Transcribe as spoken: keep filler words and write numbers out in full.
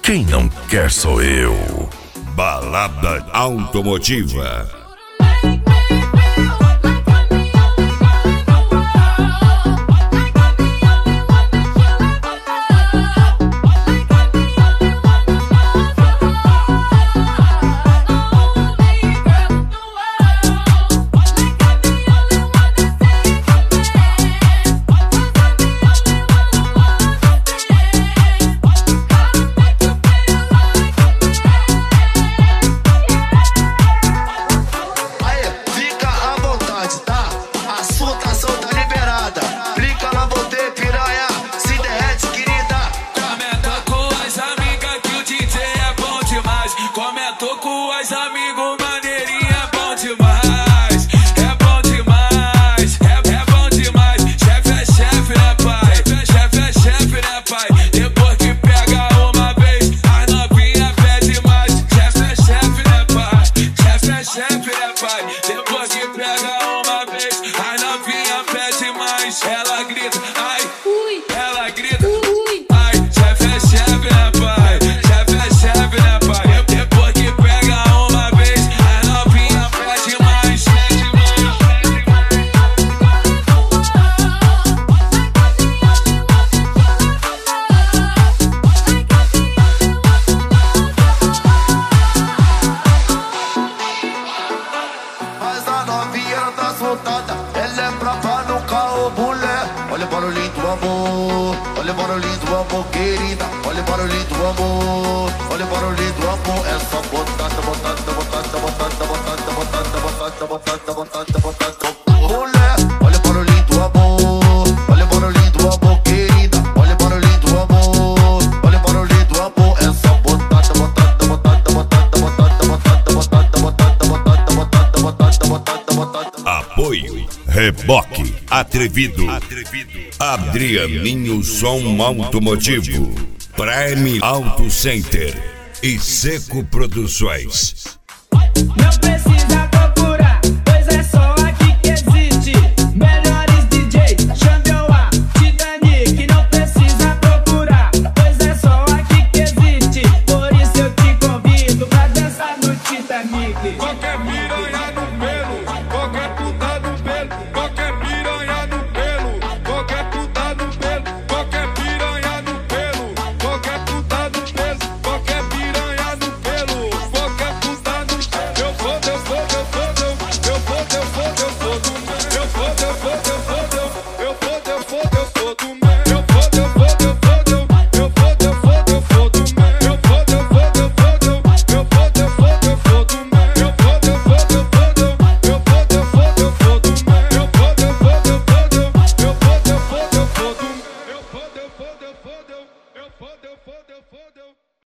Quem não quer sou eu. Balada Automotiva. Tô com as amigos, maneirinha é bom demais. É bom demais, é, é bom demais. Chefe é chefe, né pai? Chefe é chefe, né pai? Depois que pega uma vez, as novinha pede mais. Chefe é chefe, né pai? Chefe é chefe, né pai? Depois que pega uma vez, as novinha pede mais. Ela grita, ai, ui. Ela grita, ui. Ai, chefe é chefe, né pai? Chefe é chefe, né pai? Depois que pega uma vez, a novinha pede mais, pede mais, pede mais. Mas a novinha não tá soltada, ela é brava no carro, mulher. Olha o barulhinho do amor, olha o barulhinho do amor, querida. Olha o barulhinho do amor, olha o barulhinho do amor. É só botada, botada, botada, botada, botada, botada, botada, botada, botada, botada. Mulher, olha o barulhinho do amor, olha o barulhinho do amor, querida. Olha o barulhinho do amor, olha o barulhinho do amor. É só botada, botada, botada, botada, botada, botada, botada, botada, botada, botada, botada, botada, botada. Apoio Reboque Atrevido, Atrevido. Adrianinho Som Automotivo, Prime Auto Center e Seco Produções. Não precisa